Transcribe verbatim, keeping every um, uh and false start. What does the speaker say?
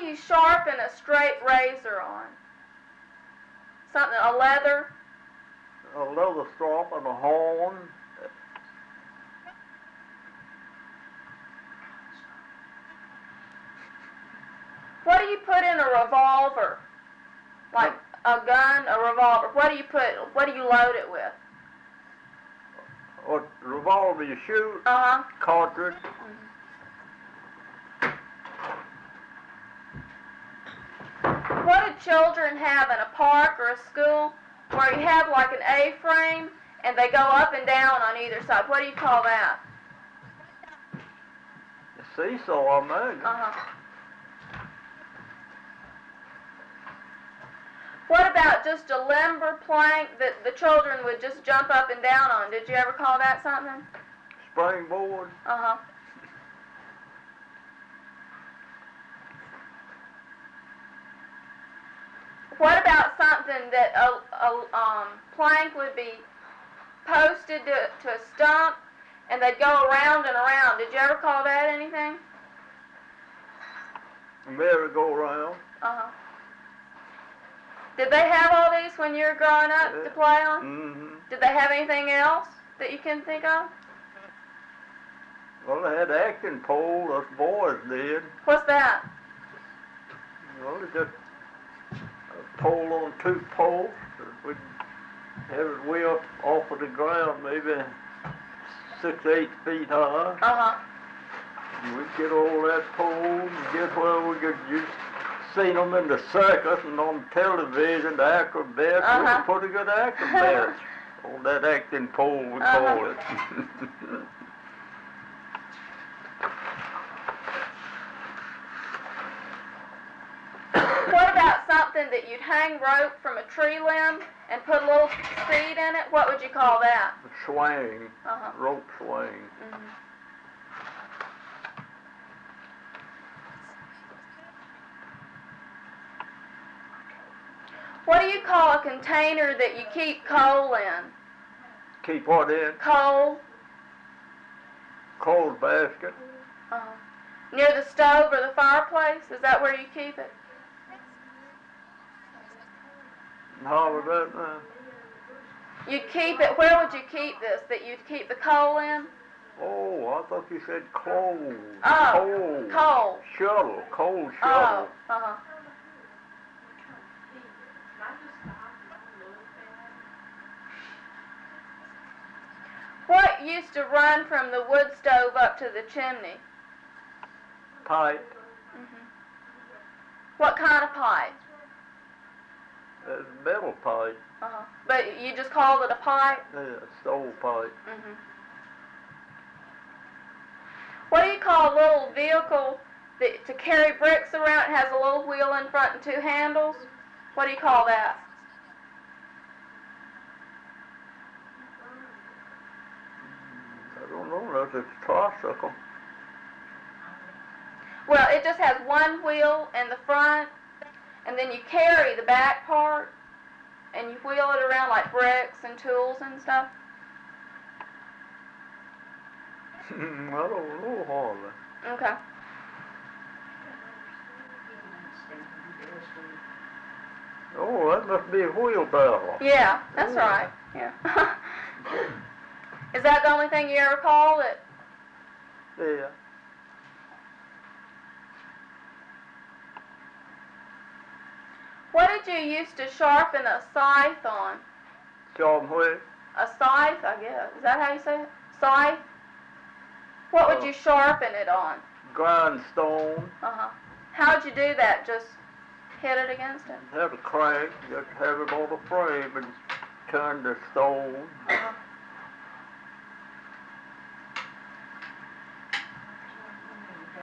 you sharpen a straight razor on? Something, a leather? A leather strap and a horn. What do you put in a revolver? Like a gun, a revolver. What do you put, what do you load it with? What revolver you shoot? Uh-huh. Cartridge. Mm-hmm. What do children have in a park or a school where you have like an A-frame and they go up and down on either side? What do you call that? A seesaw, I imagine. Uh-huh. What about just a limber plank that the children would just jump up and down on? Did you ever call that something? Springboard. Uh-huh. What about something that a, a um, plank would be posted to, to a stump and they'd go around and around? Did you ever call that anything? A merry-go-round. Uh-huh. Did they have all these when you were growing up Yeah. to play on? Mm-hmm. Did they have anything else that you can think of? Well, they had acting pole, us boys did. What's that? Well, they just a pole on two poles. We'd have it way up off of the ground, maybe six, eight feet high. Uh-huh. And we'd get all that pole and get where we could just seen them in the circus and on television, the acrobats. Uh-huh. We were pretty good acrobats on that acting pole, we Uh-huh. call it. What about something that you'd hang rope from a tree limb and put a little seed in it? What would you call that? Swing, Uh-huh. rope swing. Mm-hmm. What do you call a container that you keep coal in? Keep what in? Coal. Coal basket. Uh-huh. Near the stove or the fireplace? Is that where you keep it? And holler that now. You'd keep it, where would you keep this, that you'd keep the coal in? Oh, I thought you said clothes. Oh, Coal. coal. Shuttle, coal Oh, shuttle. uh-huh. What used to run from the wood stove up to the chimney? Pipe. Mm-hmm. What kind of pipe? That's metal pipe. Uh-huh. But you just called it a pipe? Yeah, stove pipe. Mm-hmm. What do you call a little vehicle that to carry bricks around? It has a little wheel in front and two handles. What do you call that? I don't know, that's a tricycle. Well, it just has one wheel in the front, and then you carry the back part, and you wheel it around like bricks and tools and stuff. I don't know, Harley. Okay. Oh, that must be a wheelbarrow. Yeah, that's Ooh. right. Yeah. Is that the only thing you ever called it? Yeah. What did you used to sharpen a scythe on? Sharpen what? A scythe, I guess. Is that how you say it? Scythe? What would Uh, you sharpen it on? Grindstone. Uh-huh. How'd you do that? Just hit it against it? Have a crank. You have to have it on the frame and turn the stone. Uh-huh.